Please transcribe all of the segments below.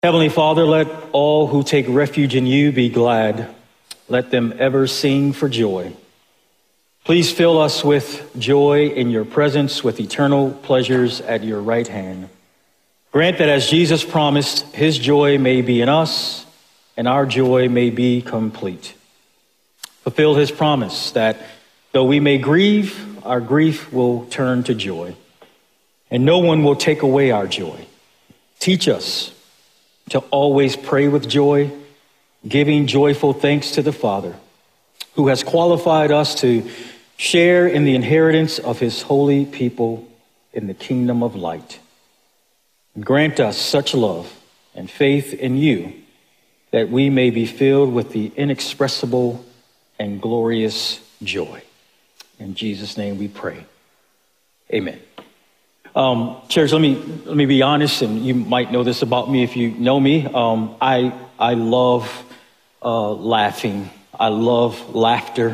Heavenly Father, let all who take refuge in you be glad. Let them ever sing for joy. Please fill us with joy in your presence, with eternal pleasures at your right hand. Grant that as Jesus promised, his joy may be in us and our joy may be complete. Fulfill his promise that though we may grieve, our grief will turn to joy, and no one will take away our joy. Teach us to always pray with joy, giving joyful thanks to the Father, who has qualified us to share in the inheritance of his holy people in the kingdom of light. And grant us such love and faith in you that we may be filled with the inexpressible and glorious joy. In Jesus' name we pray. Amen. Church, let me be honest, and you might know this about me if you know me. I love laughing. I love laughter.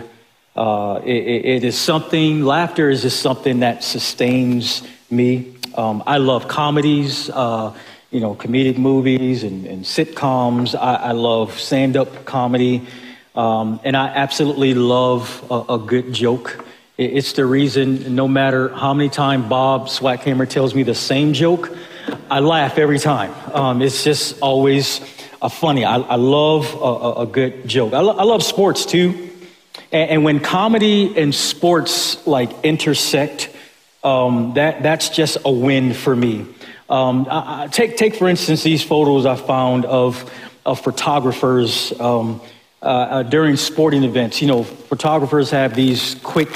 It is something. Laughter is just something that sustains me. I love comedies, comedic movies and sitcoms. I love stand-up comedy, and I absolutely love a good joke. It's the reason, no matter how many times Bob Swackhammer tells me the same joke, I laugh every time. It's just always funny. I love a good joke. I love sports too. And when comedy and sports intersect, that's just a win for me. Take for instance these photos I found of photographers during sporting events. Photographers have these quick,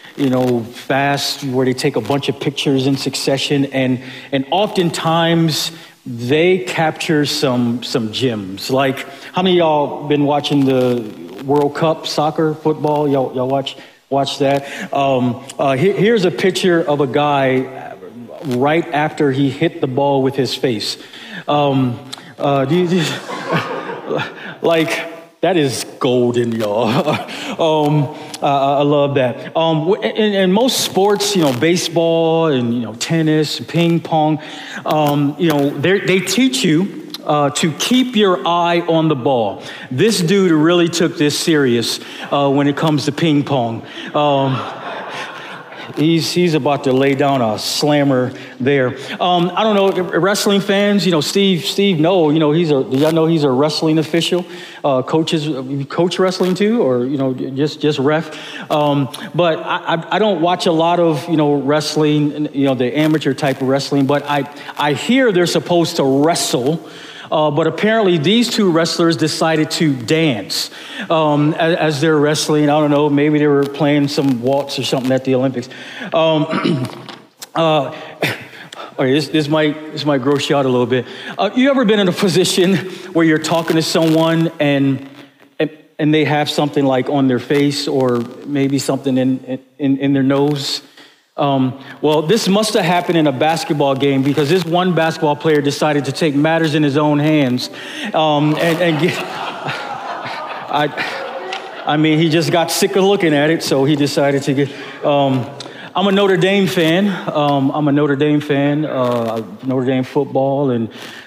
fast, where they take a bunch of pictures in succession, and oftentimes they capture some gems. Like, how many of y'all been watching the World Cup soccer, football? Y'all watch that? Here's a picture of a guy right after he hit the ball with his face. That is golden, y'all. I love that. In most sports, baseball and, tennis, ping pong, they teach you to keep your eye on the ball. This dude really took this serious when it comes to ping pong. He's about to lay down a slammer there. I don't know, wrestling fans, Steve, no, do y'all know he's a wrestling official? Coach wrestling too, or, just ref? But I don't watch a lot of, wrestling, the amateur type of wrestling, but I hear they're supposed to wrestle. But apparently these two wrestlers decided to dance as they're wrestling. I don't know, maybe they were playing some waltz or something at the Olympics. This might gross you out a little bit. You ever been in a position where you're talking to someone and they have something like on their face or maybe something in their nose? Well, this must have happened in a basketball game, because this one basketball player decided to take matters in his own hands, he just got sick of looking at it, so he decided to get. I'm a Notre Dame fan. Notre Dame football, and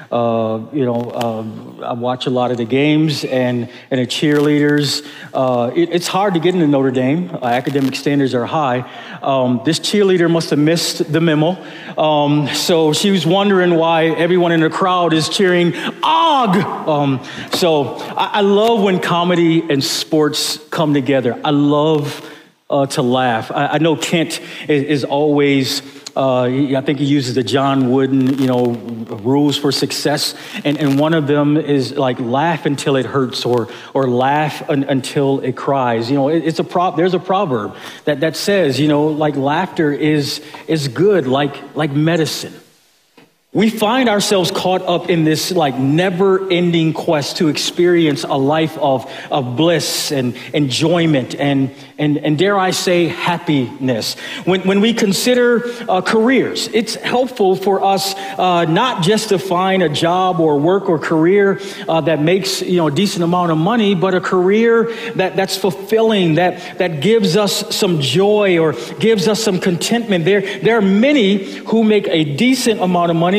I watch a lot of the games and the cheerleaders. It's hard to get into Notre Dame. Academic standards are high. This cheerleader must have missed the memo. So she was wondering why everyone in the crowd is cheering, "Og!" So I love when comedy and sports come together. I love to laugh. I know Kent is always, I think he uses the John Wooden, rules for success. And one of them is laugh until it hurts, or laugh until it cries. There's a proverb that says, laughter is good, like medicine. We find ourselves caught up in this never-ending quest to experience a life of bliss and enjoyment and dare I say happiness. When we consider careers, it's helpful for us not just to find a job or work or career that makes a decent amount of money, but a career that's fulfilling, that gives us some joy or gives us some contentment. There are many who make a decent amount of money.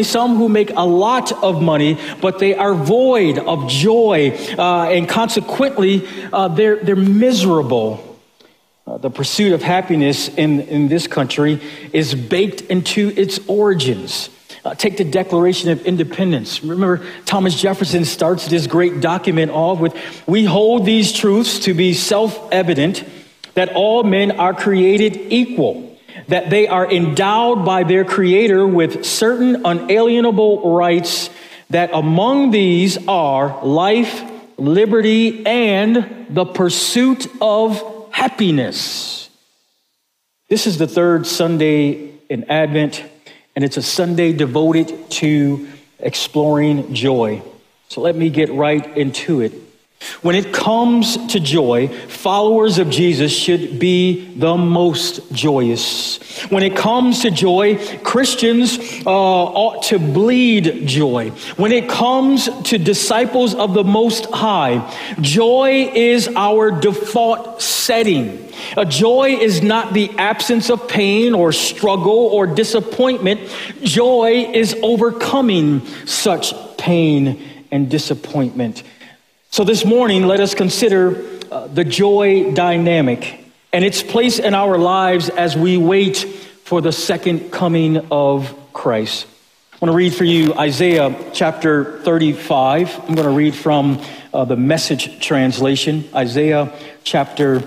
some who make a lot of money, but they are void of joy, and consequently, they're miserable. The pursuit of happiness in this country is baked into its origins. Take the Declaration of Independence. Remember, Thomas Jefferson starts this great document off with, "We hold these truths to be self-evident, that all men are created equal, that they are endowed by their Creator with certain unalienable rights, that among these are life, liberty, and the pursuit of happiness." This is the third Sunday in Advent, and it's a Sunday devoted to exploring joy. So let me get right into it. When it comes to joy, followers of Jesus should be the most joyous. When it comes to joy, Christians ought to bleed joy. When it comes to disciples of the Most High, joy is our default setting. Joy is not the absence of pain or struggle or disappointment. Joy is overcoming such pain and disappointment. So this morning, let us consider the joy dynamic and its place in our lives as we wait for the second coming of Christ. I want to read for you Isaiah chapter 35. I'm going to read from the Message translation, Isaiah chapter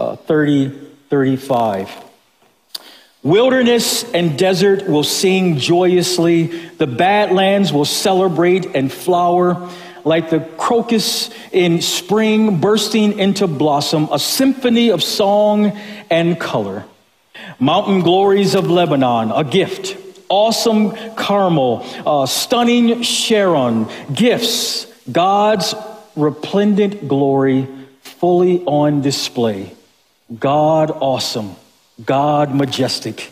35. "Wilderness and desert will sing joyously. The badlands will celebrate and flower. Like the crocus in spring bursting into blossom, a symphony of song and color. Mountain glories of Lebanon, a gift. Awesome Carmel, stunning Sharon, gifts. God's resplendent glory fully on display. God awesome, God majestic.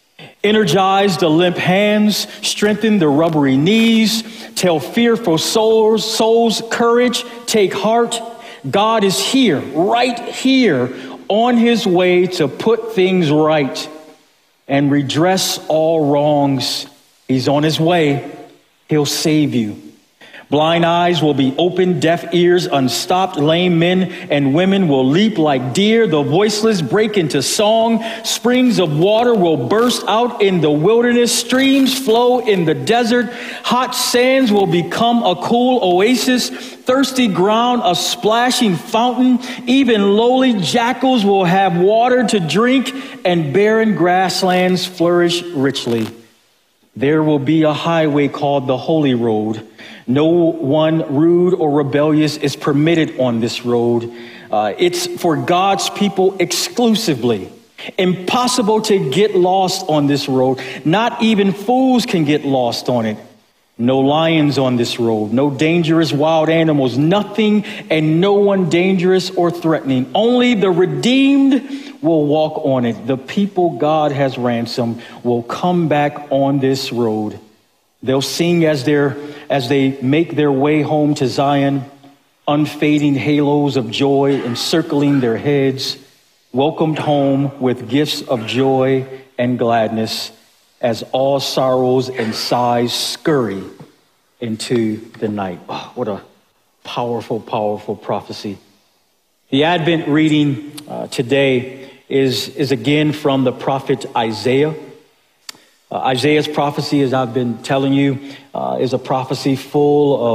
Energize the limp hands, strengthen the rubbery knees, tell fearful souls courage, take heart. God is here, right here, on his way to put things right and redress all wrongs. He's on his way. He'll save you. Blind eyes will be opened, deaf ears unstopped, lame men and women will leap like deer, the voiceless break into song, springs of water will burst out in the wilderness, streams flow in the desert, hot sands will become a cool oasis, thirsty ground a splashing fountain, even lowly jackals will have water to drink, and barren grasslands flourish richly. There will be a highway called the Holy Road. No one rude or rebellious is permitted on this road. It's for God's people exclusively. Impossible to get lost on this road. Not even fools can get lost on it. No lions on this road. No dangerous wild animals. Nothing and no one dangerous or threatening. Only the redeemed will walk on it. The people God has ransomed will come back on this road. They'll sing as they make their way home to Zion, unfading halos of joy encircling their heads, welcomed home with gifts of joy and gladness as all sorrows and sighs scurry into the night. Oh, what a powerful, powerful prophecy. The Advent reading today is again from the prophet Isaiah. Isaiah's prophecy, as I've been telling you, is a prophecy full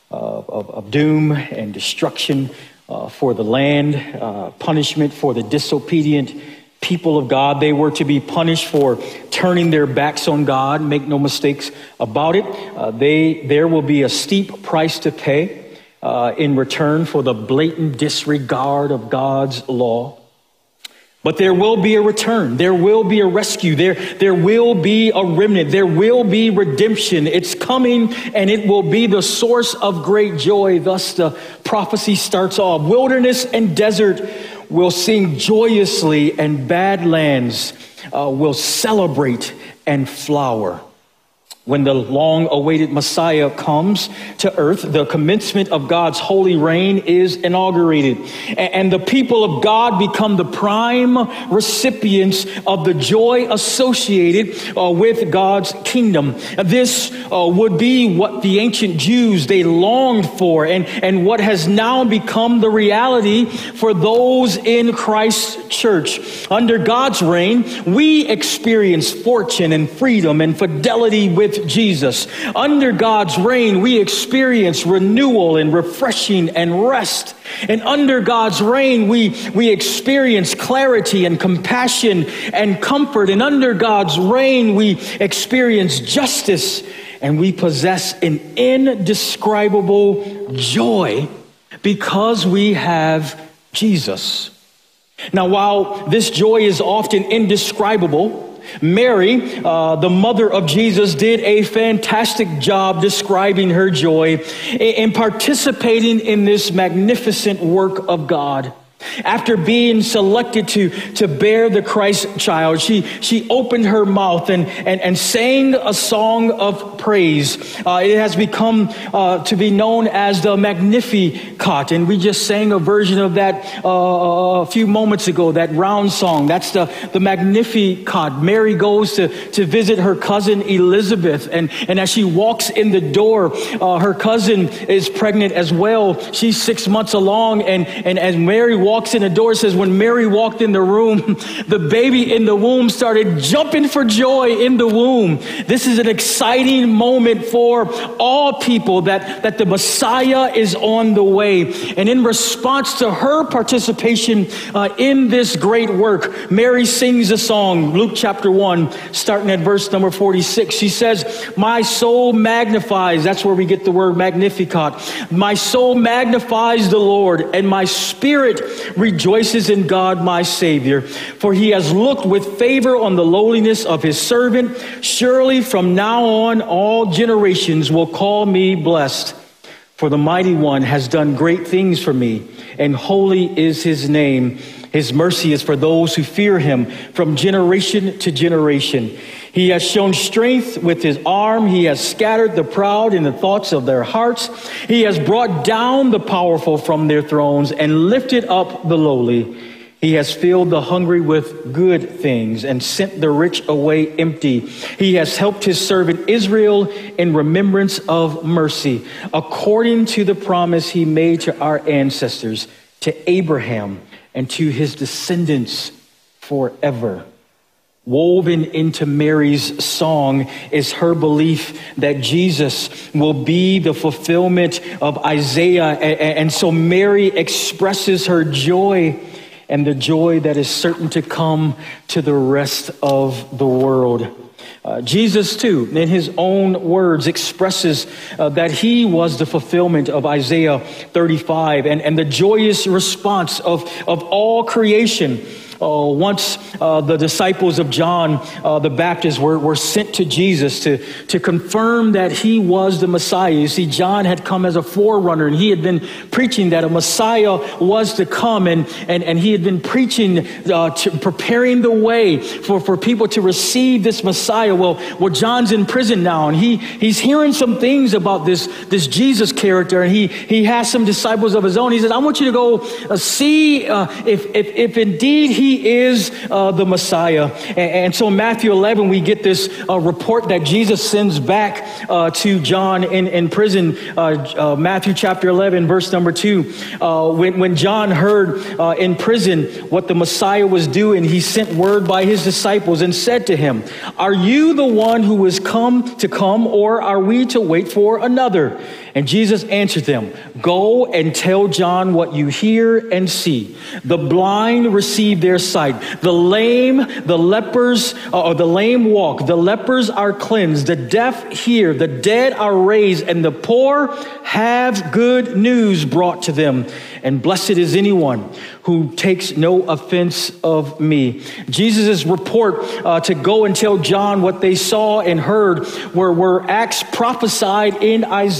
of doom and destruction for the land, punishment for the disobedient people of God. They were to be punished for turning their backs on God. Make no mistakes about it. There will be a steep price to pay in return for the blatant disregard of God's law. But there will be a return. There will be a rescue. There will be a remnant. There will be redemption. It's coming, and it will be the source of great joy. Thus, the prophecy starts off. Wilderness and desert will sing joyously, and badlands will celebrate and flower. When the long-awaited Messiah comes to earth, the commencement of God's holy reign is inaugurated. And the people of God become the prime recipients of the joy associated with God's kingdom. This would be what the ancient Jews, they longed for, and what has now become the reality for those in Christ's church. Under God's reign, we experience fortune and freedom and fidelity with Jesus. Under God's reign, we experience renewal and refreshing and rest. And under God's reign, we experience clarity and compassion and comfort. And under God's reign, we experience justice, and we possess an indescribable joy because we have Jesus. Now, while this joy is often indescribable, Mary, the mother of Jesus, did a fantastic job describing her joy in participating in this magnificent work of God. After being selected to bear the Christ child, she opened her mouth and sang a song of praise. It has become to be known as the Magnificat, and we just sang a version of that a few moments ago, that round song. That's the Magnificat. Mary goes to visit her cousin Elizabeth, and as she walks in the door, her cousin is pregnant as well. She's 6 months along, and as Mary walks in the door, it says when Mary walked in the room, the baby in the womb started jumping for joy in the womb. This is an exciting moment for all people that the Messiah is on the way. And in response to her participation in this great work, Mary sings a song, Luke chapter 1, starting at verse number 46. She says, "My soul magnifies," that's where we get the word Magnificat. "My soul magnifies the Lord, and my spirit rejoices in God my Savior, for he has looked with favor on the lowliness of his servant. Surely from now on all generations will call me blessed. For the Mighty One has done great things for me, and holy is his name. His mercy is for those who fear him from generation to generation. He has shown strength with his arm. He has scattered the proud in the thoughts of their hearts. He has brought down the powerful from their thrones and lifted up the lowly. He has filled the hungry with good things and sent the rich away empty. He has helped his servant Israel in remembrance of mercy, according to the promise he made to our ancestors, to Abraham and to his descendants forever." Woven into Mary's song is her belief that Jesus will be the fulfillment of Isaiah. And so Mary expresses her joy, and the joy that is certain to come to the rest of the world. Jesus, too, in his own words, expresses that he was the fulfillment of Isaiah 35 and the joyous response of all creation. Once the disciples of John the Baptist were sent to Jesus to confirm that he was the Messiah. You see, John had come as a forerunner, and he had been preaching that a Messiah was to come, and he had been preaching, preparing the way for people to receive this Messiah. Well, John's in prison now, and he's hearing some things about this Jesus character, and he has some disciples of his own. He says, "I want you to go see if indeed he is the Messiah." And so in Matthew 11, we get this report that Jesus sends back to John in prison. Matthew chapter 11, verse number 2. When John heard in prison what the Messiah was doing, he sent word by his disciples and said to him, "Are you the one who is come, or are we to wait for another?" And Jesus answered them, "Go and tell John what you hear and see. The blind receive their sight. The lame, the lepers, or the lame walk. The lepers are cleansed. The deaf hear. The dead are raised. And the poor have good news brought to them. And blessed is anyone who takes no offense of me." Jesus' report to go and tell John what they saw and heard were acts prophesied in Isaiah.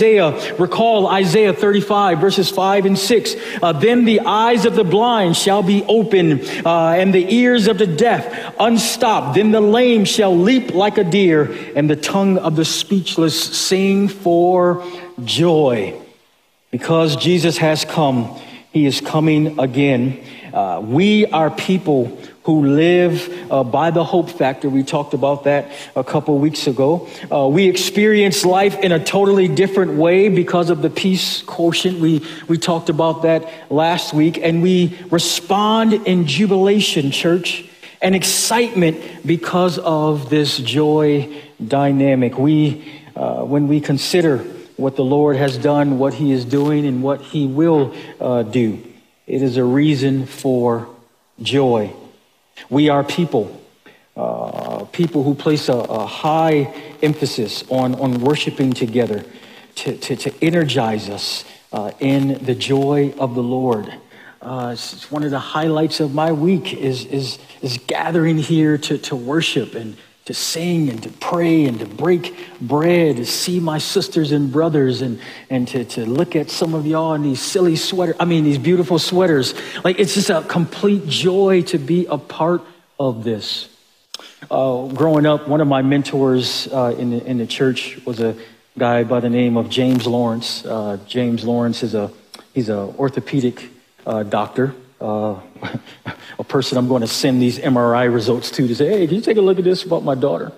recall Isaiah 35, verses 5 and 6. Then the eyes of the blind shall be open, and the ears of the deaf unstopped. Then the lame shall leap like a deer, and the tongue of the speechless sing for joy. Because Jesus has come, he is coming again. We are people who live by the hope factor. We talked about that a couple weeks ago. We experience life in a totally different way because of the peace quotient. We talked about that last week. And we respond in jubilation, church, and excitement because of this joy dynamic. When we consider what the Lord has done, what he is doing, and what he will do, it is a reason for joy. We are people who place a high emphasis on worshiping together to energize us in the joy of the Lord. It's one of the highlights of my week is gathering here to worship and to sing and to pray and to break bread, to see my sisters and brothers and to look at some of y'all in these silly these beautiful sweaters. Like, it's just a complete joy to be a part of this. Growing up, one of my mentors in the church was a guy by the name of James Lawrence. James Lawrence he's a orthopedic doctor. A person I'm going to send these MRI results to say, hey, can you take a look at this about my daughter?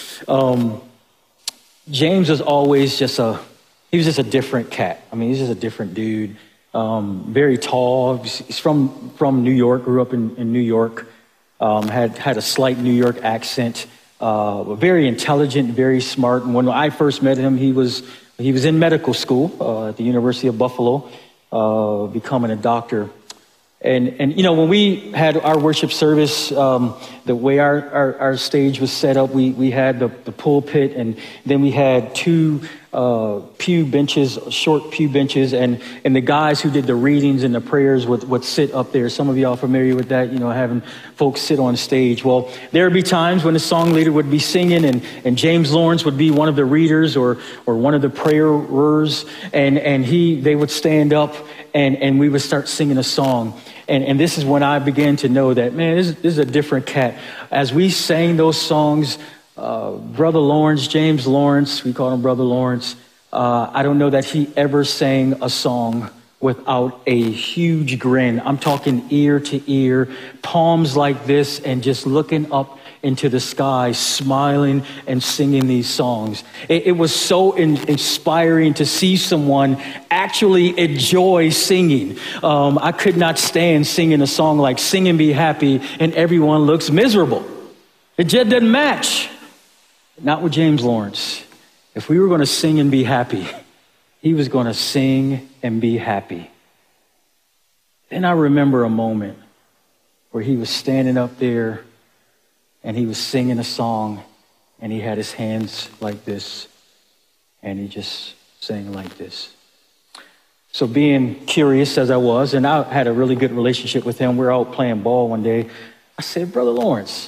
James was always he was just a different cat. I mean, he's just a different dude. Very tall. He's from New York, grew up in New York. Had a slight New York accent. Very intelligent, very smart. And when I first met him, he was in medical school at the University of Buffalo, becoming a doctor. And when we had our worship service, the way our stage was set up, we had the pulpit, and then we had two pew benches, short pew benches, and the guys who did the readings and the prayers would sit up there. Some of y'all are familiar with that, having folks sit on stage. Well, there would be times when the song leader would be singing, and James Lawrence would be one of the readers or one of the prayers, and they would stand up, and we would start singing a song. And this is when I began to know that, man, this is a different cat. As we sang those songs, Brother Lawrence, James Lawrence, we call him Brother Lawrence, I don't know that he ever sang a song without a huge grin. I'm talking ear to ear, palms like this, and just looking up into the sky, smiling and singing these songs. It was so inspiring to see someone actually enjoy singing. I could not stand singing a song like Sing and Be Happy and everyone looks miserable. It just doesn't match. Not with James Lawrence. If we were going to sing and be happy, he was going to sing and be happy. Then I remember a moment where he was standing up there and he was singing a song, and he had his hands like this, and he just sang like this. So being curious as I was, and I had a really good relationship with him. We were out playing ball one day. I said, Brother Lawrence,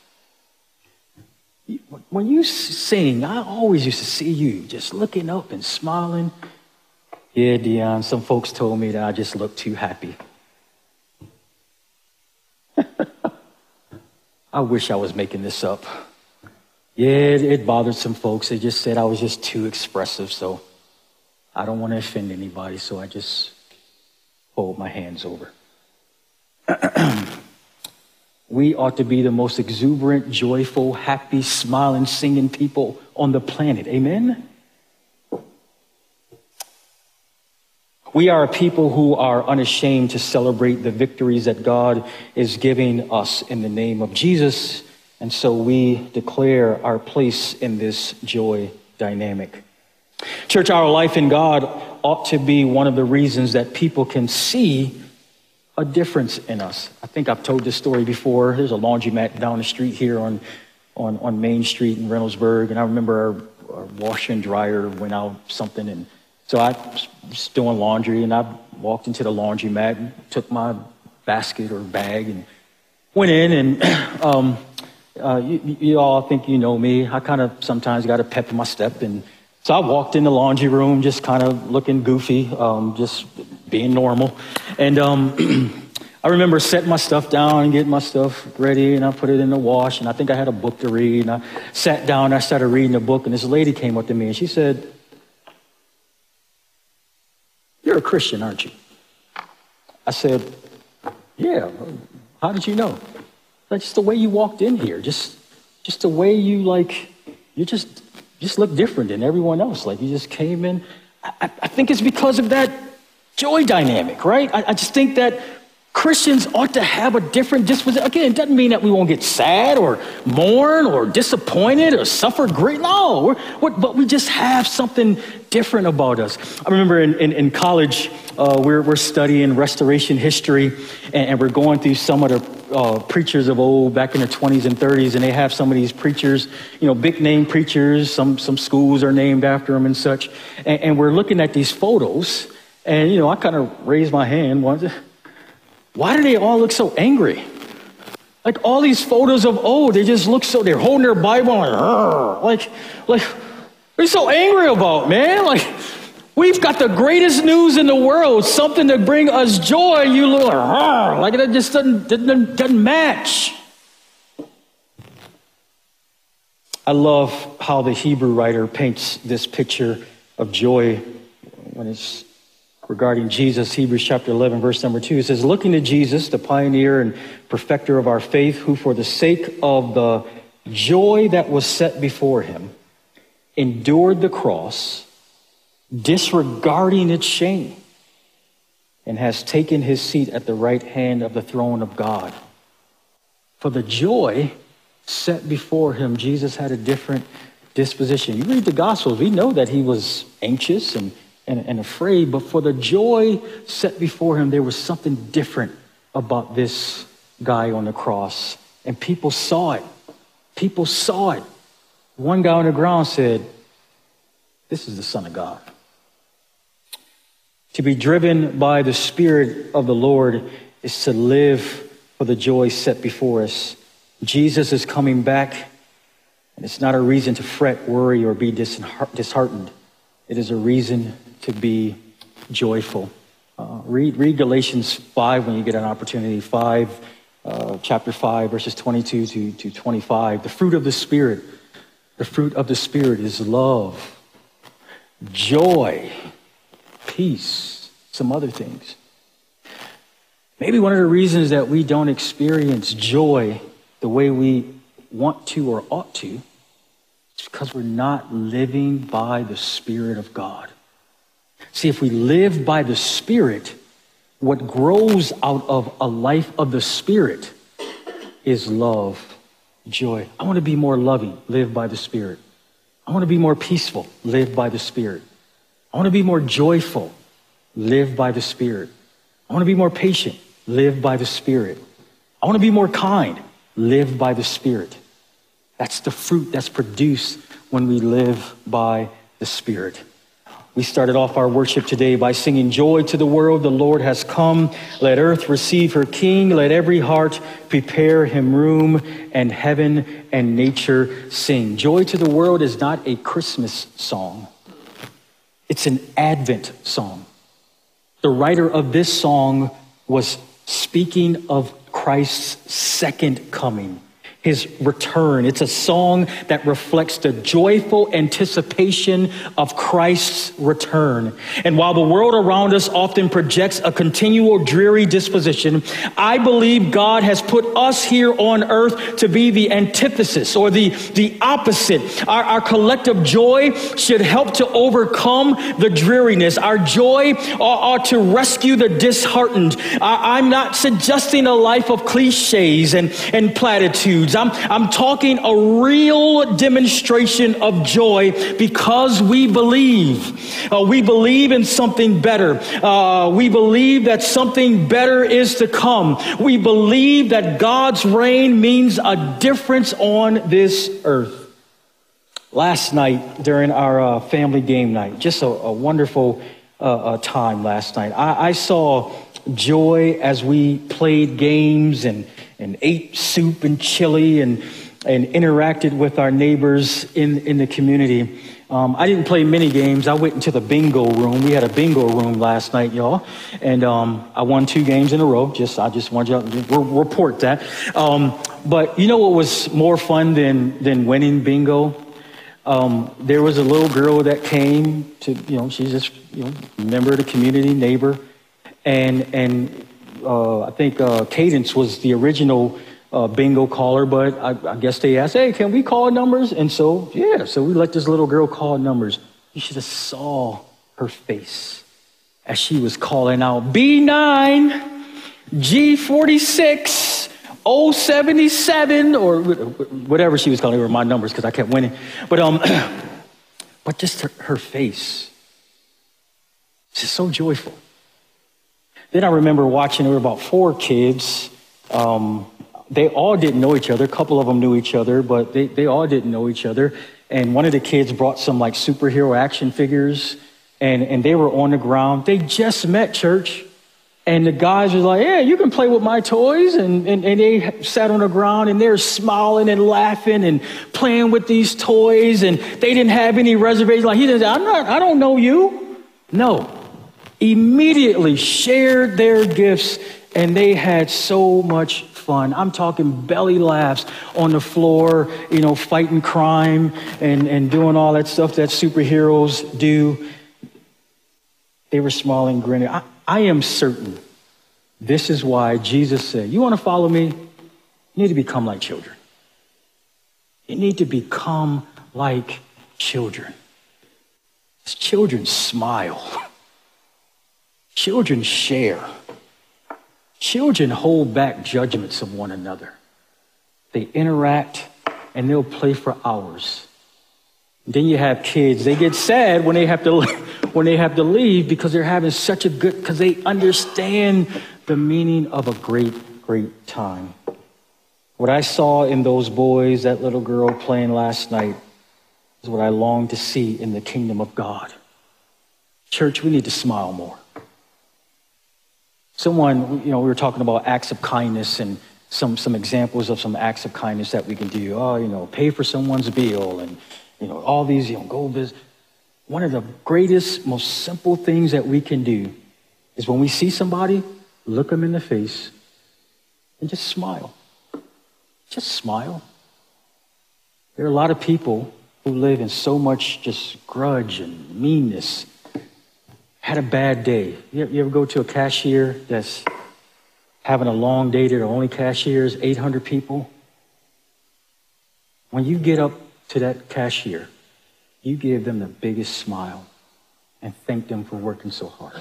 when you sing, I always used to see you just looking up and smiling. Yeah, Dion, some folks told me that I just looked too happy. I wish I was making this up. Yeah, it bothered some folks. They just said I was just too expressive, so I don't want to offend anybody, so I just hold my hands over. We ought to be the most exuberant, joyful, happy, smiling, singing people on the planet. Amen? We are a people who are unashamed to celebrate the victories that God is giving us in the name of Jesus. And so we declare our place in this joy dynamic. Church, our life in God ought to be one of the reasons that people can see a difference in us. I think I've told this story before. There's a laundromat down the street here on Main Street in Reynoldsburg. And I remember our washer and dryer went out something, and so I was doing laundry, and I walked into the laundromat and took my basket or bag and went in, and you all think you know me. I kind of sometimes got a pep in my step, and So I walked in the laundry room, just kind of looking goofy, just being normal. And I remember setting my stuff down and getting my stuff ready, and I put it in the wash, and I think I had a book to read. And I sat down, and I started reading the book, and this lady came up to me, and she said, "You're a Christian, aren't you?" I said, "Yeah, how did you know?" Like, just the way you walked in here, just the way you, you just look different than everyone else. Like, you just came in. I think it's because of that joy dynamic, right? I just think that Christians ought to have a different disposition. Again, it doesn't mean that we won't get sad or mourn or disappointed or suffer grief. No, but we just have something different about us. I remember in college, we're studying restoration history, and we're going through some of the preachers of old back in the 20s and 30s, and they have some of these preachers, big name preachers. Some schools are named after them and such. And we're looking at these photos, and I kind of raised my hand. Why do they all look so angry? Like, all these photos of old, they just look so, they're holding their Bible like, they're so angry about, man. Like, we've got the greatest news in the world, something to bring us joy. You look like it just doesn't match. I love how the Hebrew writer paints this picture of joy when it's regarding Jesus. Hebrews chapter 11, verse number 2, it says, "Looking to Jesus, the pioneer and perfecter of our faith, who for the sake of the joy that was set before him, endured the cross, disregarding its shame, and has taken his seat at the right hand of the throne of God." For the joy set before him, Jesus had a different disposition. You read the Gospels, we know that he was anxious and afraid, but for the joy set before him, there was something different about this guy on the cross. And people saw it. People saw it. One guy on the ground said, "This is the Son of God." To be driven by the Spirit of the Lord is to live for the joy set before us. Jesus is coming back, and it's not a reason to fret, worry, or be disheartened. It is a reason to be joyful. Read Galatians 5 when you get an opportunity. Chapter 5, verses 22 to 25. The fruit of the Spirit. The fruit of the Spirit is love, joy, peace, some other things. Maybe one of the reasons that we don't experience joy the way we want to or ought to is because we're not living by the Spirit of God. See, if we live by the Spirit, what grows out of a life of the Spirit is love, joy. I want to be more loving, live by the Spirit. I want to be more peaceful, live by the Spirit. I want to be more joyful, live by the Spirit. I want to be more patient, live by the Spirit. I want to be more kind, live by the Spirit. That's the fruit that's produced when we live by the Spirit. We started off our worship today by singing, "Joy to the world, the Lord has come. Let earth receive her King. Let every heart prepare him room, and heaven and nature sing." Joy to the world is not a Christmas song. It's an Advent song. The writer of this song was speaking of Christ's second coming, his return. It's a song that reflects the joyful anticipation of Christ's return. And while the world around us often projects a continual dreary disposition, I believe God has put us here on earth to be the antithesis or the opposite. Our collective joy should help to overcome the dreariness. Our joy ought to rescue the disheartened. I'm not suggesting a life of cliches and platitudes. I'm talking a real demonstration of joy because we believe. We believe in something better. We believe that something better is to come. We believe that God's reign means a difference on this earth. Last night during our family game night, just a wonderful time last night. I saw joy as we played games and ate soup and chili and interacted with our neighbors in the community. I didn't play mini games. I went into the bingo room. We had a bingo room last night, y'all. And I won 2 games in a row. I just wanted you to report that. But you know what was more fun than winning bingo? There was a little girl that came to, she's just, a member of the community, neighbor. And I think Cadence was the original bingo caller, but I guess they asked, hey, can we call numbers? And so we let this little girl call numbers. You should have saw her face as she was calling out B9, G46, 077, or whatever she was calling. They were my numbers because I kept winning. But just her face, just so joyful. Then I remember watching, there were about 4 kids. They all didn't know each other. A couple of them knew each other, but they all didn't know each other. And one of the kids brought some like superhero action figures, and they were on the ground. They just met, church. And the guys were like, yeah, you can play with my toys. And they sat on the ground, and they're smiling and laughing and playing with these toys. And they didn't have any reservations. Like, he didn't say, I don't know you. No. Immediately shared their gifts, and they had so much fun. I'm talking belly laughs on the floor, fighting crime and doing all that stuff that superheroes do. They were smiling, grinning. I am certain this is why Jesus said, you want to follow me? You need to become like children. You need to become like children. Children smile. Children share. Children hold back judgments of one another. They interact and they'll play for hours. Then you have kids. They get sad when they have to leave because they're having such a good, because they understand the meaning of a great, great time. What I saw in those boys, that little girl playing last night, is what I long to see in the kingdom of God. Church, we need to smile more. Someone, we were talking about acts of kindness and some examples of some acts of kindness that we can do. Pay for someone's bill and, all these, go visit. One of the greatest, most simple things that we can do is when we see somebody, look them in the face and just smile. Just smile. There are a lot of people who live in so much just grudge and meanness. Had a bad day. You ever go to a cashier that's having a long day, their only cashier is 800 people? When you get up to that cashier, you give them the biggest smile and thank them for working so hard.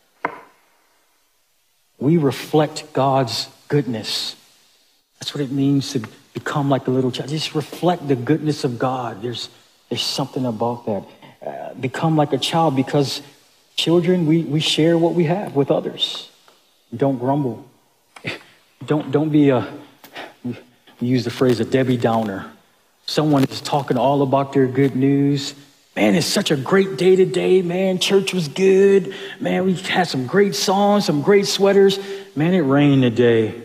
We reflect God's goodness. That's what it means to become like a little child. Just reflect the goodness of God. There's something about that. Become like a child, because children, we share what we have with others. Don't grumble. Don't be we use the phrase a Debbie Downer. Someone is talking all about their good news. Man, it's such a great day today. Man, church was good. Man, we had some great songs, some great sweaters. Man, it rained today.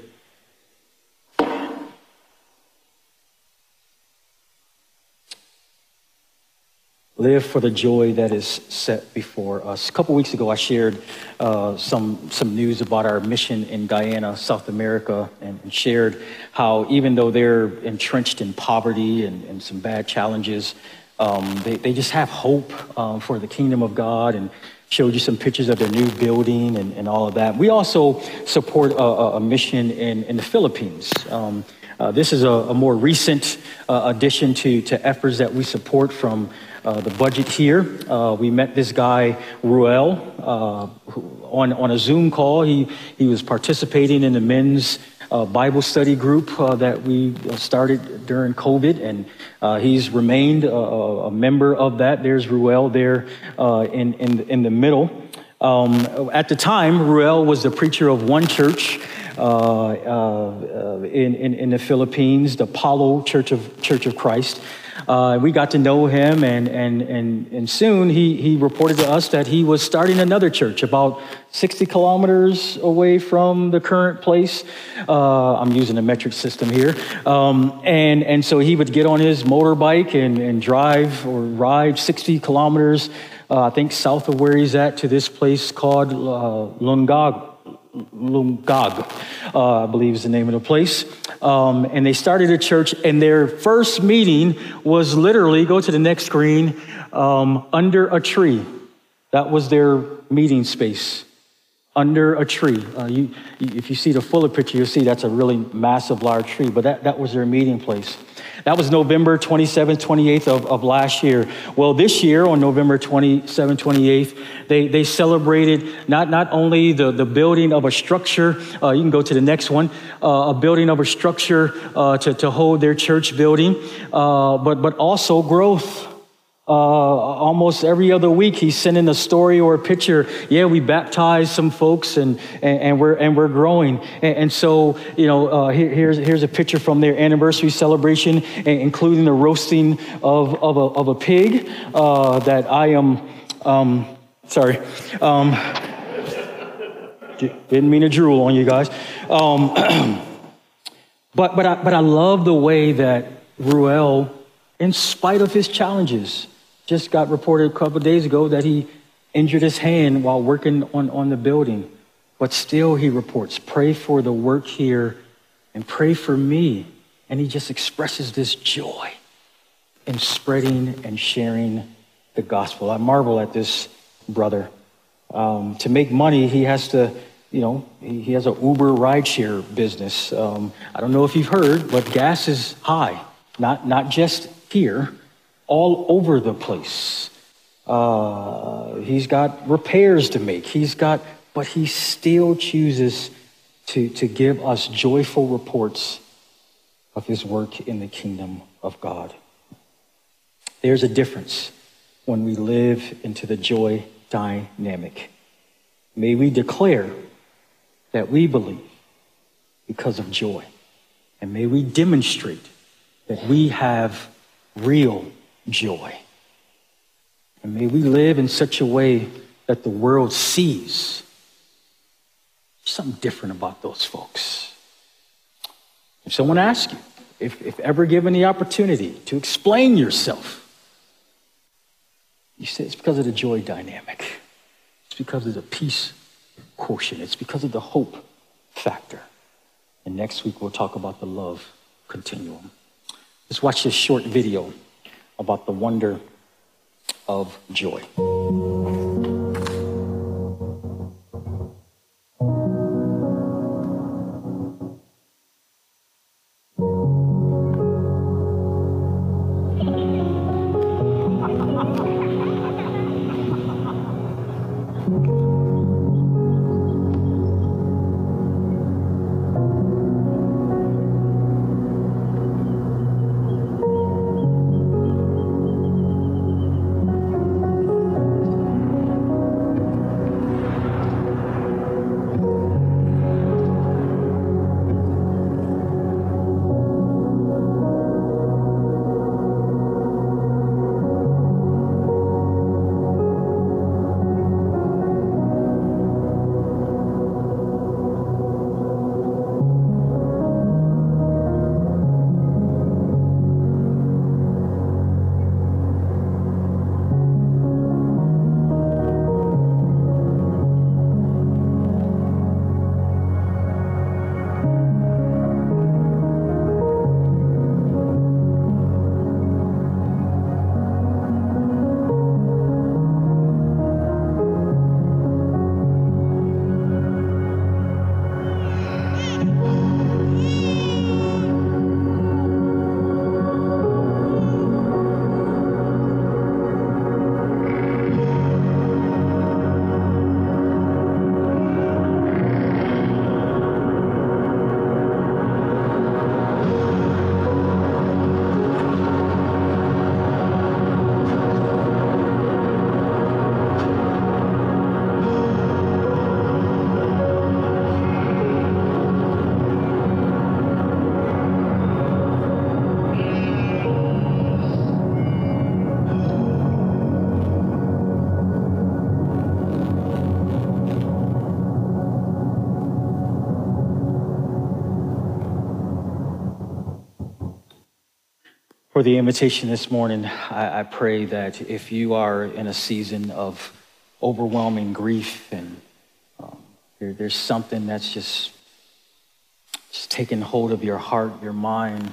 Live for the joy that is set before us. A couple weeks ago, I shared some news about our mission in Guyana, South America, and shared how even though they're entrenched in poverty and some bad challenges, they just have hope for the kingdom of God, and showed you some pictures of their new building and all of that. We also support a mission in the Philippines. This is a more recent addition to efforts that we support from the budget here. We met this guy, Ruel, on a Zoom call. He was participating in the men's Bible study group that we started during COVID, and he's remained a member of that. There's Ruel there in the middle. At the time, Ruel was the preacher of one church in the Philippines, the Palo Church of Christ. We got to know him, and soon he reported to us that he was starting another church about 60 kilometers away from the current place. I'm using a metric system here. And so he would get on his motorbike and drive or ride 60 kilometers, I think south of where he's at, to this place called Lungag, I believe is the name of the place. And they started a church, and their first meeting was literally, go to the next screen, under a tree. That was their meeting space, under a tree. If you see the fuller picture, you'll see that's a really massive, large tree, but that was their meeting place. That was November 27th, 28th of last year. Well, this year, on November 27th, 28th, they celebrated not only the building of a structure, you can go to the next one, a building of a structure to hold their church building, but also growth. Almost every other week, he's sending a story or a picture. Yeah, we baptized some folks, and we're growing. And so, here's a picture from their anniversary celebration, including the roasting of a pig that I am. Sorry, didn't mean to drool on you guys. But I love the way that Ruel, in spite of his challenges, just got reported a couple of days ago that he injured his hand while working on the building. But still he reports, pray for the work here and pray for me. And he just expresses this joy in spreading and sharing the gospel. I marvel at this brother. To make money, he has to, he has an Uber rideshare business. I don't know if you've heard, but gas is high. Not just here, all over the place. He's got repairs to make. But he still chooses to give us joyful reports of his work in the kingdom of God. There's a difference when we live into the joy dynamic. May we declare that we believe because of joy. And may we demonstrate that we have real joy. And may we live in such a way that the world sees something different about those folks. If someone asks you, if ever given the opportunity to explain yourself, you say it's because of the joy dynamic. It's because of the peace quotient. It's because of the hope factor. And next week we'll talk about the love continuum. Let's watch this short video about the wonder of joy. for the invitation this morning. I pray that if you are in a season of overwhelming grief and there's something that's just taking hold of your heart, your mind,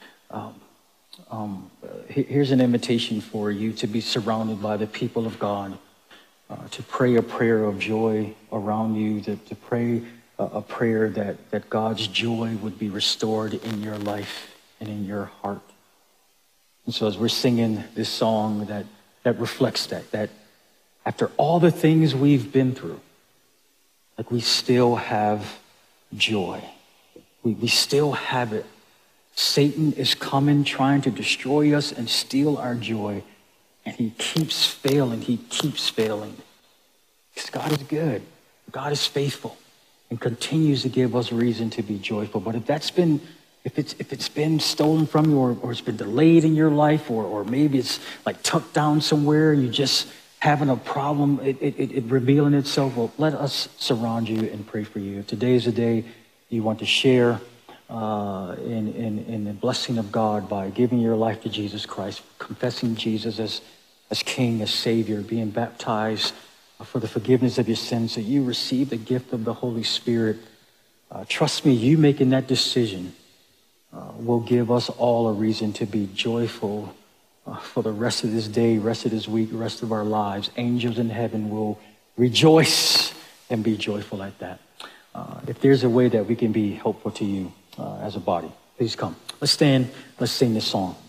here's an invitation for you to be surrounded by the people of God, to pray a prayer of joy around you, to pray a prayer that God's joy would be restored in your life and in your heart. And so as we're singing this song that reflects that after all the things we've been through, like we still have joy. We still have it. Satan is coming, trying to destroy us and steal our joy. And he keeps failing. He keeps failing. Because God is good. God is faithful and continues to give us reason to be joyful. But if it's been stolen from you or it's been delayed in your life or maybe it's like tucked down somewhere and you just having a problem, it revealing itself, well, let us surround you and pray for you. If today is a day you want to share in the blessing of God by giving your life to Jesus Christ, confessing Jesus as King, as Savior, being baptized for the forgiveness of your sins, so you receive the gift of the Holy Spirit. Trust me, you making that decision will give us all a reason to be joyful for the rest of this day, rest of this week, rest of our lives. Angels in heaven will rejoice and be joyful at that. If there's a way that we can be helpful to you as a body, please come. Let's stand. Let's sing this song.